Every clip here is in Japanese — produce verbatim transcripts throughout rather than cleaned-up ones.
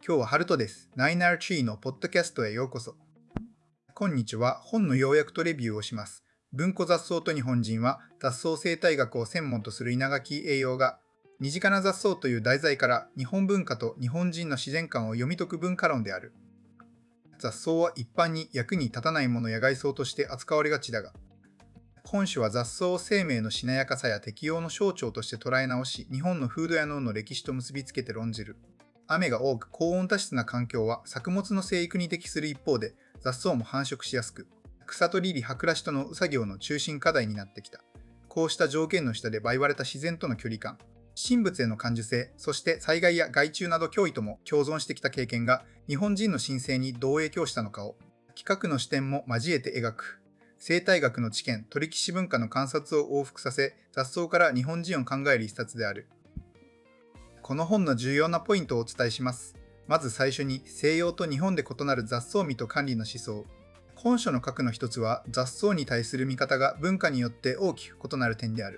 今日はハルトです。ナイナーチーのポッドキャストへようこそ。今日は本の要約とレビューをします。文庫雑草と日本人は雑草生態学を専門とする稲垣栄養が身近な雑草という題材から日本文化と日本人の自然観を読み解く文化論である。雑草は一般に役に立たないものや害草として扱われがちだが、本書は雑草を生命のしなやかさや適応の象徴として捉え直し、日本の風土や農の歴史と結びつけて論じる。雨が多く高温多湿な環境は作物の生育に適する一方で、雑草も繁殖しやすく、草取り入り白羅氏との作業の中心課題になってきた。こうした条件の下で倍割れた自然との距離感、神仏への感受性、そして災害や害虫など脅威とも共存してきた経験が日本人の神性にどう影響したのかを、企画の視点も交えて描く。生態学の知見、取引士文化の観察を往復させ、雑草から日本人を考える一冊である。この本の重要なポイントをお伝えします。まず最初に、西洋と日本で異なる雑草見と管理の思想。本書の核の一つは、雑草に対する見方が文化によって大きく異なる点である。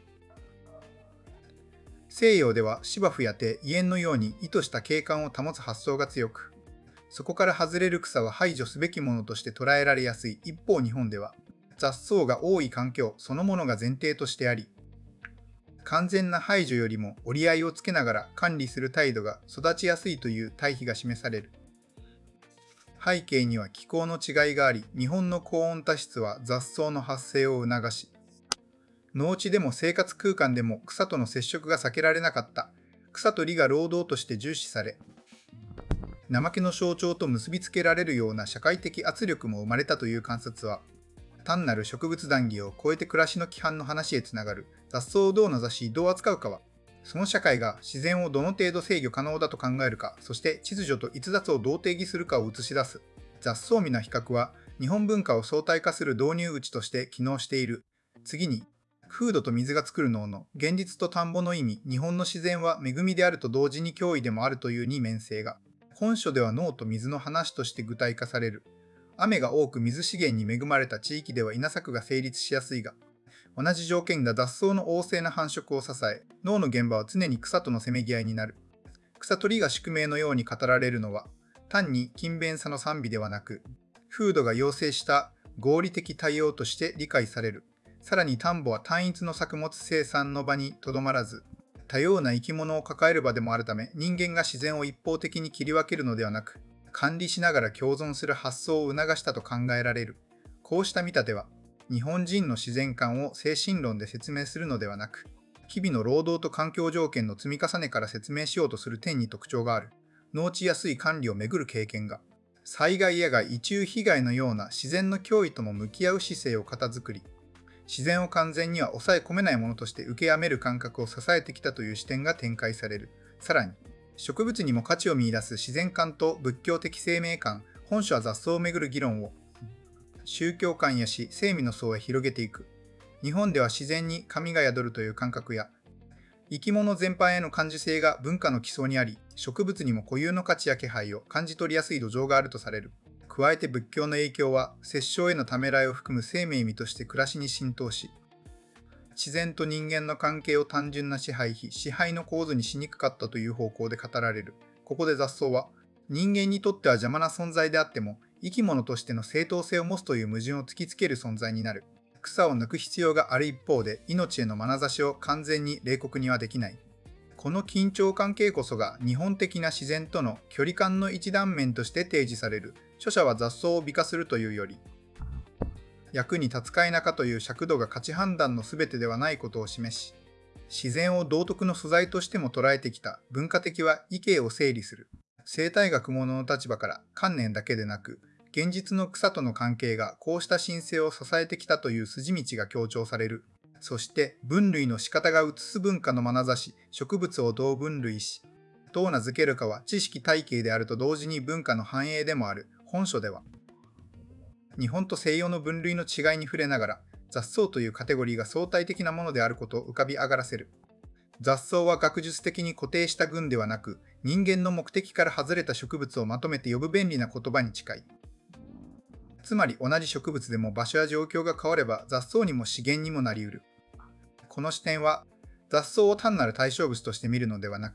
西洋では芝生や手、遺縁のように意図した景観を保つ発想が強く、そこから外れる草は排除すべきものとして捉えられやすい。一方日本では、雑草が多い環境そのものが前提としてあり、完全な排除よりも折り合いをつけながら管理する態度が育ちやすいという対比が示される。背景には気候の違いがあり、日本の高温多湿は雑草の発生を促し、農地でも生活空間でも草との接触が避けられなかった。草取りが労働として重視され、怠けの象徴と結びつけられるような社会的圧力も生まれたという観察は、単なる植物談義を超えて暮らしの規範の話へつながる。雑草をどう名指し、どう扱うかは、その社会が自然をどの程度制御可能だと考えるか、そして秩序と逸脱をどう定義するかを映し出す。雑草見の比較は、日本文化を相対化する導入口として機能している。次に、風土と水が作る農の現実と田んぼの意味、日本の自然は恵みであると同時に脅威でもあるという二面性が、本書では農と水の話として具体化される。雨が多く水資源に恵まれた地域では稲作が成立しやすいが、同じ条件が雑草の旺盛な繁殖を支え、農の現場は常に草とのせめぎ合いになる。草取りが宿命のように語られるのは、単に勤勉さの賛美ではなく、風土が要請した合理的対応として理解される。さらに田んぼは単一の作物生産の場にとどまらず、多様な生き物を抱える場でもあるため、人間が自然を一方的に切り分けるのではなく、管理しながら共存する発想を促したと考えられる。こうした見立ては、日本人の自然観を精神論で説明するのではなく、日々の労働と環境条件の積み重ねから説明しようとする点に特徴がある。農地や水管理をめぐる経験が、災害や害、異虫被害のような自然の脅威とも向き合う姿勢を型作り、自然を完全には抑え込めないものとして受け止める感覚を支えてきたという視点が展開される。さらに、植物にも価値を見出す自然観と仏教的生命観、本書は雑草をめぐる議論を宗教観や死、生命の層へ広げていく。日本では自然に神が宿るという感覚や、生き物全般への感受性が文化の基礎にあり、植物にも固有の価値や気配を感じ取りやすい土壌があるとされる。加えて仏教の影響は、殺生へのためらいを含む生命味として暮らしに浸透し、自然と人間の関係を単純な支配比、支配の構図にしにくかったという方向で語られる。ここで雑草は、人間にとっては邪魔な存在であっても、生き物としての正当性を持つという矛盾を突きつける存在になる。草を抜く必要がある一方で、命への眼差しを完全に冷酷にはできない。この緊張関係こそが日本的な自然との距離感の一断面として提示される。著者は雑草を美化するというより、役に立つか否かという尺度が価値判断の全てではないことを示し、自然を道徳の素材としても捉えてきた文化的は意見を整理する。生態学者の立場から観念だけでなく、現実の草との関係がこうした神聖を支えてきたという筋道が強調される。そして分類の仕方が映す文化の眼差し、植物をどう分類し、どう名付けるかは知識体系であると同時に文化の繁栄でもある。本書では、日本と西洋の分類の違いに触れながら、雑草というカテゴリーが相対的なものであることを浮かび上がらせる。雑草は学術的に固定した群ではなく、人間の目的から外れた植物をまとめて呼ぶ便利な言葉に近い。つまり同じ植物でも場所や状況が変われば雑草にも資源にもなり得る。この視点は、雑草を単なる対象物として見るのではなく、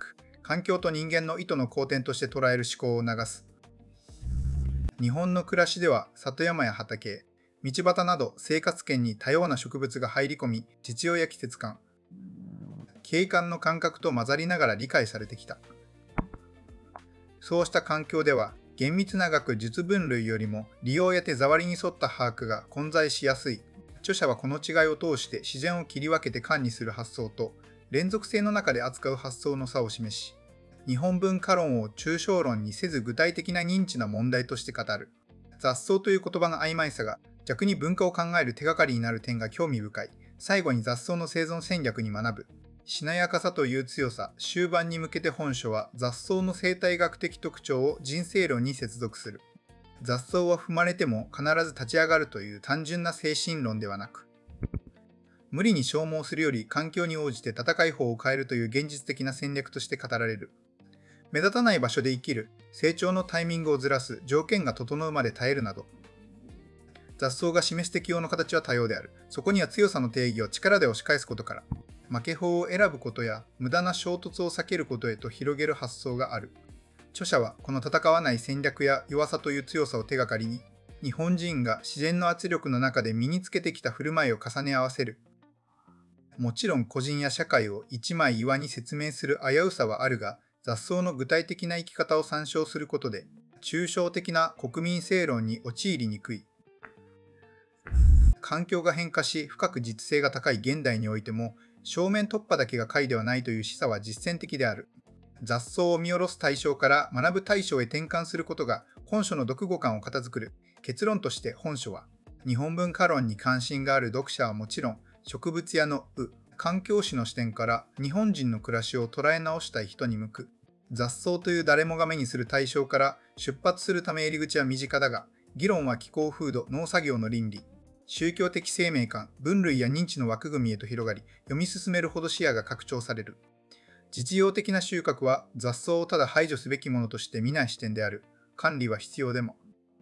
環境と人間の意図の好転として捉える思考を促す。日本の暮らしでは里山や畑、道端など生活圏に多様な植物が入り込み、実用や季節感、景観の感覚と混ざりながら理解されてきた。そうした環境では、厳密な学術分類よりも利用や手触りに沿った把握が混在しやすい。著者はこの違いを通して自然を切り分けて管理する発想と連続性の中で扱う発想の差を示し、日本文化論を抽象論にせず具体的な認知の問題として語る。雑草という言葉の曖昧さが逆に文化を考える手がかりになる点が興味深い。最後に雑草の生存戦略に学ぶ。しなやかさという強さ。終盤に向けて本書は雑草の生態学的特徴を人生論に接続する。雑草は踏まれても必ず立ち上がるという単純な精神論ではなく、無理に消耗するより環境に応じて戦い方を変えるという現実的な戦略として語られる。目立たない場所で生きる、成長のタイミングをずらす、条件が整うまで耐えるなど、雑草が示す適応の形は多様である。そこには強さの定義を力で押し返すことから、負け法を選ぶことや無駄な衝突を避けることへと広げる発想がある。著者はこの戦わない戦略や弱さという強さを手がかりに、日本人が自然の圧力の中で身につけてきた振る舞いを重ね合わせる。もちろん個人や社会を一枚岩に説明する危うさはあるが、雑草の具体的な生き方を参照することで、抽象的な国民正論に陥りにくい。環境が変化し、深く実性が高い現代においても、正面突破だけが解ではないという示唆は実践的である。雑草を見下ろす対象から学ぶ対象へ転換することが本書の読後感を片付くる。結論として本書は、日本文化論に関心がある読者はもちろん、植物屋のう、環境史の視点から日本人の暮らしを捉え直したい人に向く。雑草という誰もが目にする対象から出発するため入り口は身近だが、議論は気候風土、農作業の倫理、宗教的生命観、分類や認知の枠組みへと広がり、読み進めるほど視野が拡張される。実用的な収穫は雑草をただ排除すべきものとして見ない視点である。管理は必要でも。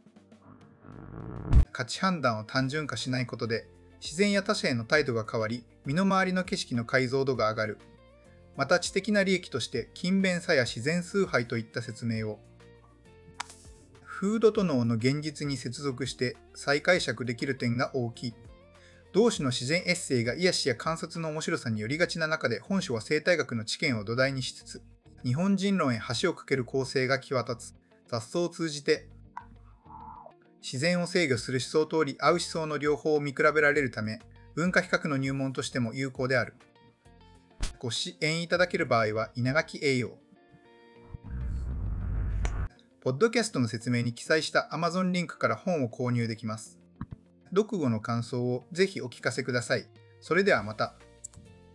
価値判断を単純化しないことで、自然や他者への態度が変わり、身の回りの景色の解像度が上がる。また知的な利益として勤勉さや自然崇拝といった説明を、フードと脳の現実に接続して再解釈できる点が大きい。同種の自然エッセイが癒しや観察の面白さによりがちな中で本書は生態学の知見を土台にしつつ、日本人論へ橋を架ける構成が際立つ。雑草を通じて、自然を制御する思想通り合う思想の両方を見比べられるため、文化比較の入門としても有効である。ご支援いただける場合は稲垣栄養。ポッドキャストの説明に記載した Amazon リンクから本を購入できます。読後の感想をぜひお聞かせください。それではまた。